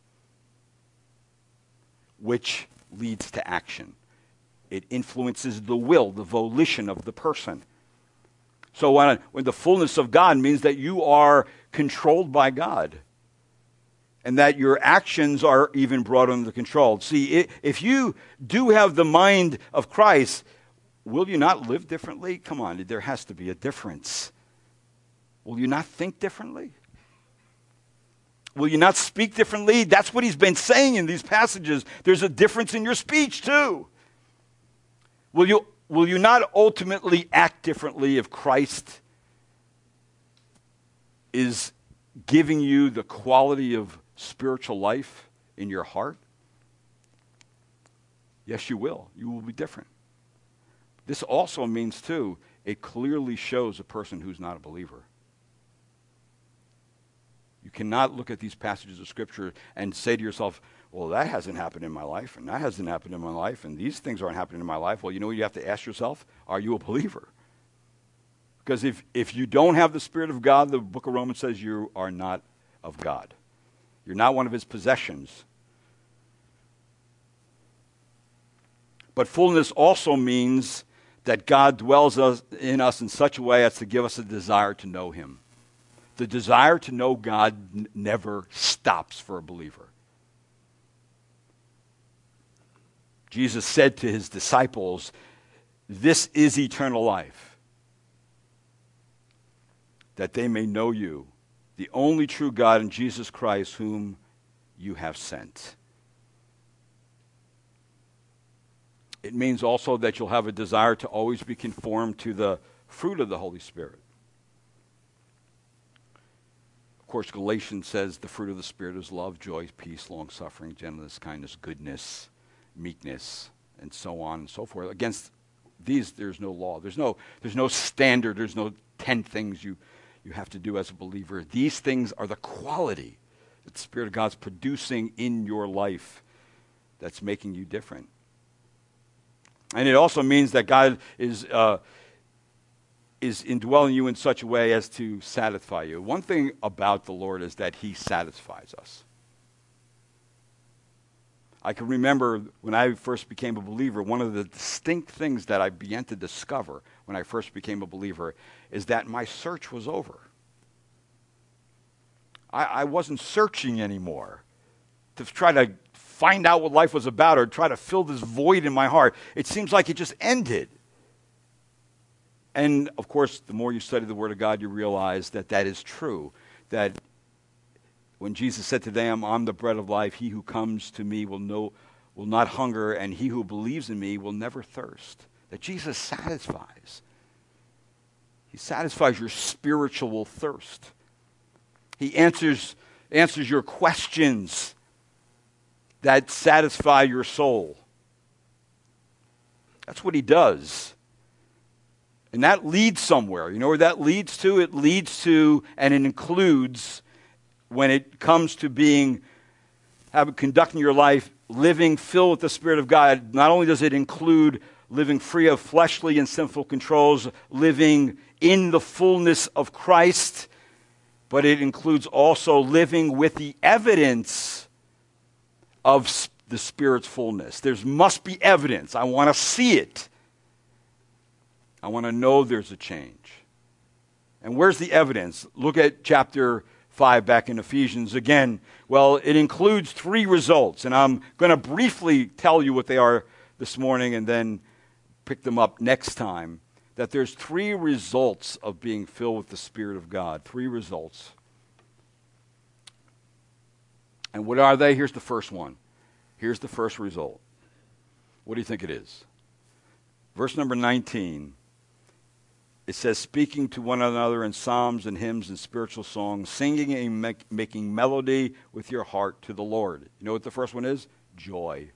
which leads to action. It influences the will, the volition of the person. So when, when the fullness of God means that you are controlled by God, and that your actions are even brought under control. See, if you do have the mind of Christ, will you not live differently? Come on, there has to be a difference. Will you not think differently? Will you not speak differently? That's what he's been saying in these passages. There's a difference in your speech too. Will you, will you not ultimately act differently if Christ is giving you the quality of spiritual life in your heart? Yes, you will. You will be different. This also means, too, it clearly shows a person who's not a believer. You cannot look at these passages of Scripture and say to yourself, well, that hasn't happened in my life, and that hasn't happened in my life, and these things aren't happening in my life. Well, you know what you have to ask yourself? Are you a believer? Because if, if you don't have the Spirit of God, the book of Romans says you are not of God. You're not one of his possessions. But fullness also means that God dwells us, in us in such a way as to give us a desire to know him. The desire to know God n- never stops for a believer. Jesus said to his disciples, "This is eternal life, that they may know you, the only true God, and Jesus Christ, whom you have sent." It means also that you'll have a desire to always be conformed to the fruit of the Holy Spirit. Of course, Galatians says the fruit of the Spirit is love, joy, peace, long-suffering, gentleness, kindness, goodness, meekness, and so on and so forth. Against these, there's no law. There's no, there's no standard. There's no ten things you you have to do as a believer. These things are the quality that the Spirit of God's producing in your life that's making you different. And it also means that God is uh, is indwelling you in such a way as to satisfy you. One thing about the Lord is that he satisfies us. I can remember when I first became a believer, one of the distinct things that I began to discover when I first became a believer is that my search was over. I, I wasn't searching anymore to try to find out what life was about or try to fill this void in my heart. It seems like it just ended. And, of course, the more you study the Word of God, you realize that that is true, that when Jesus said to them, "I'm the bread of life, he who comes to me will know, will not hunger, and he who believes in me will never thirst." That Jesus satisfies. He satisfies your spiritual thirst. He answers, answers your questions that satisfy your soul. That's what he does. And that leads somewhere. You know where that leads to? It leads to, and it includes, when it comes to being, having, conducting your life, living filled with the Spirit of God, not only does it include living free of fleshly and sinful controls, living in the fullness of Christ, but it includes also living with the evidence of the Spirit's fullness. There must be evidence. I want to see it. I want to know there's a change. And where's the evidence? Look at chapter five back in Ephesians again. Well, it includes three results, and I'm going to briefly tell you what they are this morning and then pick them up next time. That there's three results of being filled with the Spirit of God. Three results. And what are they? Here's the first one. Here's the first result. What do you think it is? Verse number nineteen. It says, speaking to one another in psalms and hymns and spiritual songs, singing and make, making melody with your heart to the Lord. You know what the first one is? Joy.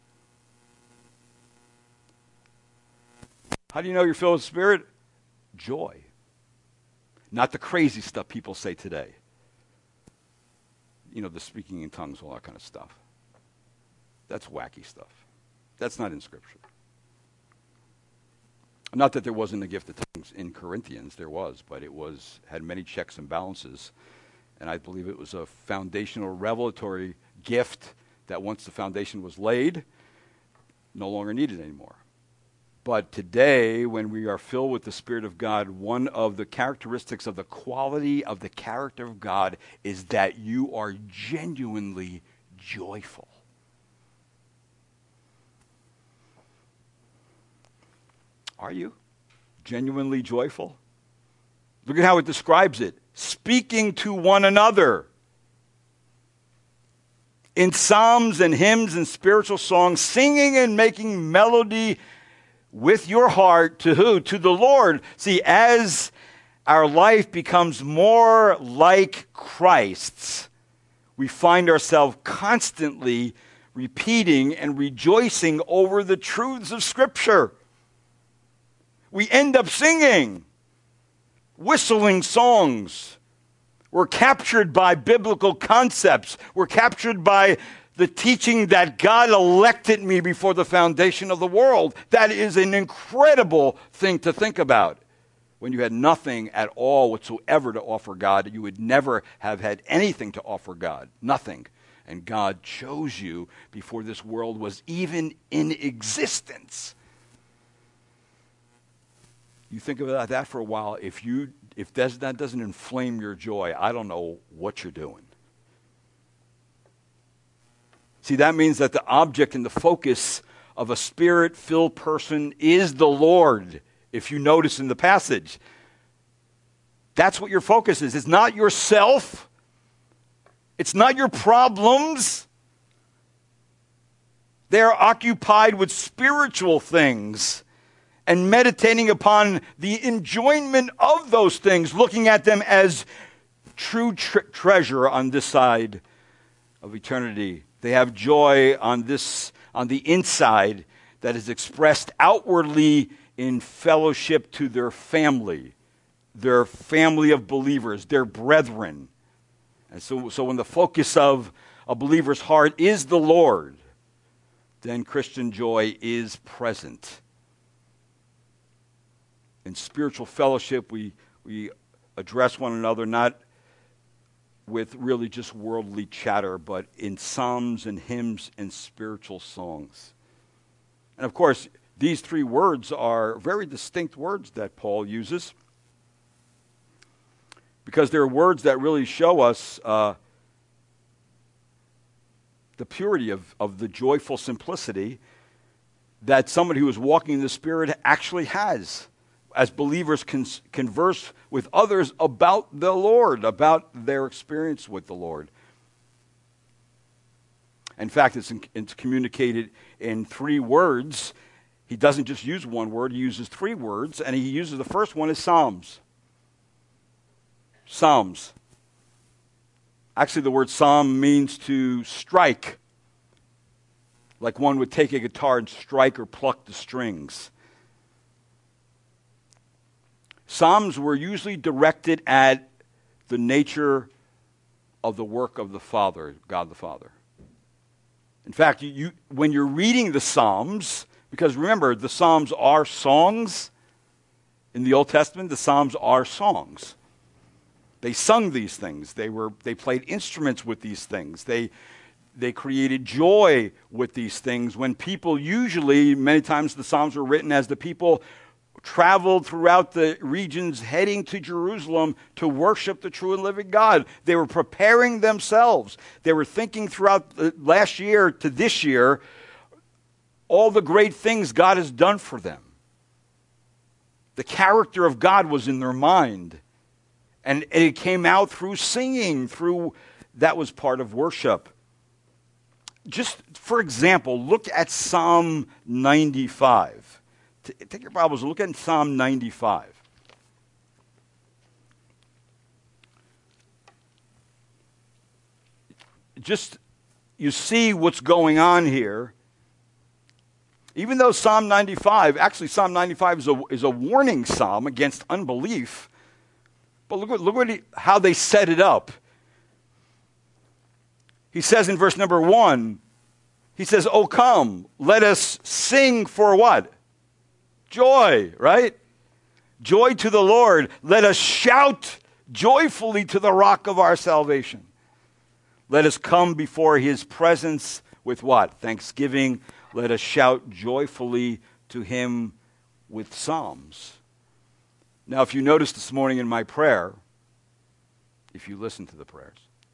How do you know you're filled with the Spirit? Joy. Not the crazy stuff people say today. You know, the speaking in tongues, all that kind of stuff. That's wacky stuff. That's not in Scripture. Not that there wasn't a gift of tongues in Corinthians, there was, but it was had many checks and balances. And I believe it was a foundational revelatory gift that once the foundation was laid, no longer needed anymore. But today, when we are filled with the Spirit of God, one of the characteristics of the quality of the character of God is that you are genuinely joyful. Are you genuinely joyful? Look at how it describes it. Speaking to one another in psalms and hymns and spiritual songs, singing and making melody with your heart to who? To the Lord. See, as our life becomes more like Christ's, we find ourselves constantly repeating and rejoicing over the truths of Scripture. We end up singing, whistling songs. We're captured by biblical concepts. We're captured by the teaching that God elected me before the foundation of the world. That is an incredible thing to think about. When you had nothing at all whatsoever to offer God, you would never have had anything to offer God. Nothing. And God chose you before this world was even in existence. You think about that for a while. If you if that doesn't inflame your joy, I don't know what you're doing. See, that means that the object and the focus of a Spirit-filled person is the Lord, if you notice in the passage. That's what your focus is. It's not yourself. It's not your problems. They are occupied with spiritual things and meditating upon the enjoyment of those things, looking at them as true tre- treasure on this side of eternity. They have joy on this, on the inside, that is expressed outwardly in fellowship to their family, their family of believers, their brethren. And so, so when the focus of a believer's heart is the Lord, then Christian joy is present. In spiritual fellowship, we, we address one another not with really just worldly chatter, but in psalms and hymns and spiritual songs. And of course, these three words are very distinct words that Paul uses, because they're words that really show us uh, the purity of, of the joyful simplicity that somebody who is walking in the Spirit actually has, as believers can converse with others about the Lord, about their experience with the Lord. In fact, it's, in, it's communicated in three words. He doesn't just use one word, he uses three words, and he uses the first one as Psalms. Psalms. Actually, the word psalm means to strike, like one would take a guitar and strike or pluck the strings. Psalms were usually directed at the nature of the work of the Father, God the Father. In fact, you, you, when you're reading the Psalms, because remember, the Psalms are songs. In the Old Testament, the Psalms are songs. They sung these things. They were they played instruments with these things. They they created joy with these things. When people usually, many times the Psalms were written as the people traveled throughout the regions heading to Jerusalem to worship the true and living God. They were preparing themselves. They were thinking throughout the last year to this year all the great things God has done for them. The character of God was in their mind. And it came out through singing, through that was part of worship. Just for example, look at Psalm ninety-five. Take your Bibles and look at Psalm ninety-five. Just, you see what's going on here. Even though Psalm ninety-five, actually Psalm ninety-five is a, is a warning psalm against unbelief, but look, look what he, how they set it up. He says in verse number one, he says, "O come, let us sing for what? Joy, right? Joy to the Lord. Let us shout joyfully to the rock of our salvation. Let us come before his presence with what? Thanksgiving. Let us shout joyfully to him with psalms. Now, if you noticed this morning in my prayer, if you listen to the prayers,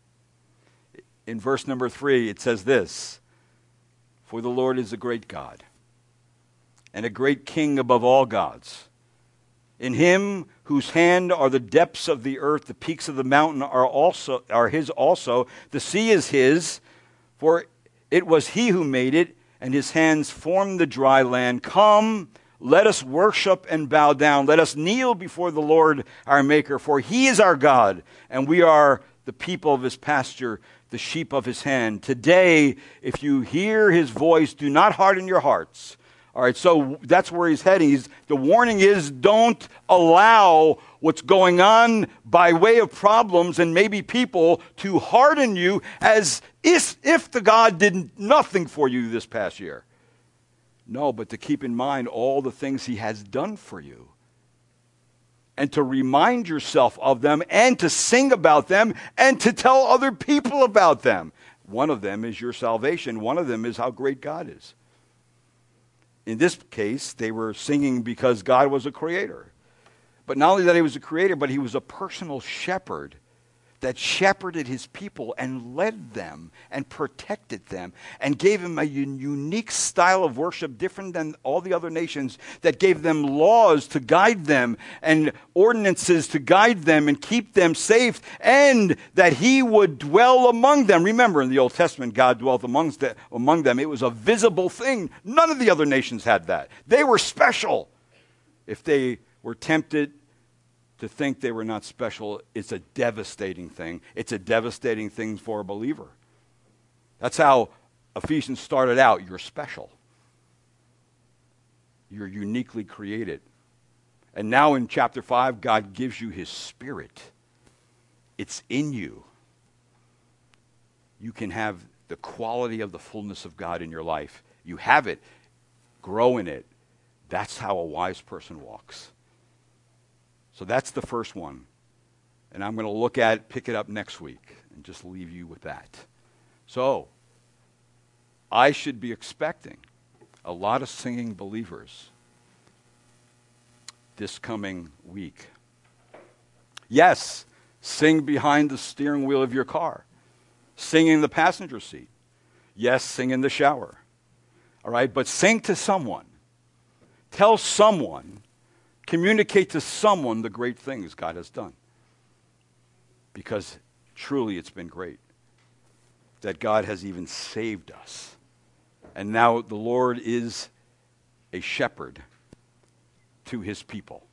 in verse number three, it says this: for the Lord is a great God and a great King above all gods. In him whose hand are the depths of the earth, the peaks of the mountain are also are his also. The sea is his, for it was he who made it, and his hands formed the dry land. Come, let us worship and bow down. Let us kneel before the Lord our Maker, for he is our God, and we are the people of his pasture, the sheep of his hand. Today, if you hear his voice, do not harden your hearts. All right, so that's where he's heading. He's, the warning is, don't allow what's going on by way of problems and maybe people to harden you as if, if the God did nothing for you this past year. No, but to keep in mind all the things he has done for you. And to remind yourself of them and to sing about them and to tell other people about them. One of them is your salvation. One of them is how great God is. In this case, they were singing because God was a creator. But not only that he was a creator, but he was a personal shepherd that shepherded his people and led them and protected them and gave them a un- unique style of worship different than all the other nations, that gave them laws to guide them and ordinances to guide them and keep them safe, and that he would dwell among them. Remember, in the Old Testament, God dwelt amongst the, among them. It was a visible thing. None of the other nations had that. They were special. If they were tempted to think they were not special, it's a devastating thing. It's a devastating thing for a believer. That's how Ephesians started out. You're special. You're uniquely created. And now in chapter five, God gives you his Spirit. It's in you. You can have the quality of the fullness of God in your life. You have it. Grow in it. That's how a wise person walks. So that's the first one. And I'm going to look at, pick it up next week and just leave you with that. So, I should be expecting a lot of singing believers this coming week. Yes, sing behind the steering wheel of your car. Sing in the passenger seat. Yes, sing in the shower. All right, but sing to someone. Tell someone. Communicate to someone the great things God has done. Because truly it's been great that God has even saved us. And now the Lord is a shepherd to his people.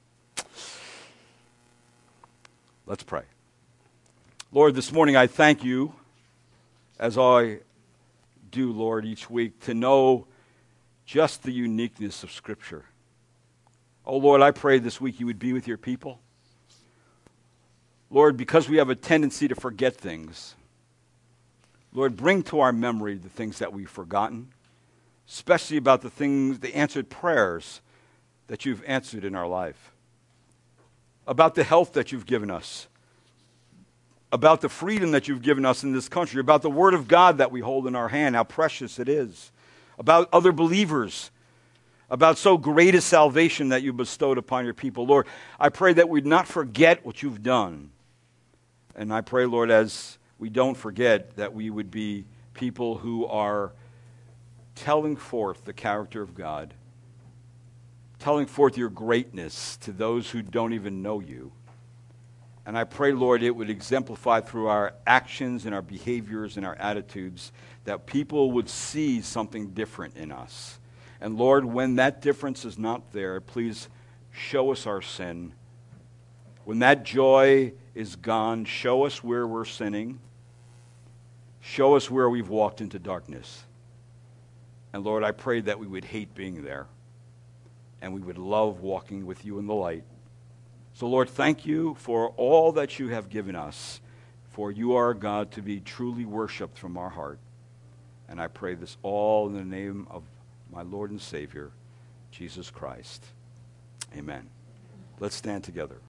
Let's pray. Lord, this morning I thank you, as I do, Lord, each week, to know just the uniqueness of Scripture. Oh, Lord, I pray this week you would be with your people. Lord, because we have a tendency to forget things, Lord, bring to our memory the things that we've forgotten, especially about the things, the answered prayers that you've answered in our life, about the health that you've given us, about the freedom that you've given us in this country, about the Word of God that we hold in our hand, how precious it is, about other believers, about so great a salvation that you bestowed upon your people. Lord, I pray that we'd not forget what you've done. And I pray, Lord, as we don't forget, that we would be people who are telling forth the character of God, telling forth your greatness to those who don't even know you. And I pray, Lord, it would exemplify through our actions and our behaviors and our attitudes that people would see something different in us. And Lord, when that difference is not there, please show us our sin. When that joy is gone, show us where we're sinning. Show us where we've walked into darkness. And Lord, I pray that we would hate being there. And we would love walking with you in the light. So Lord, thank you for all that you have given us. For you are a God to be truly worshiped from our heart. And I pray this all in the name of my Lord and Savior, Jesus Christ. Amen. Let's stand together.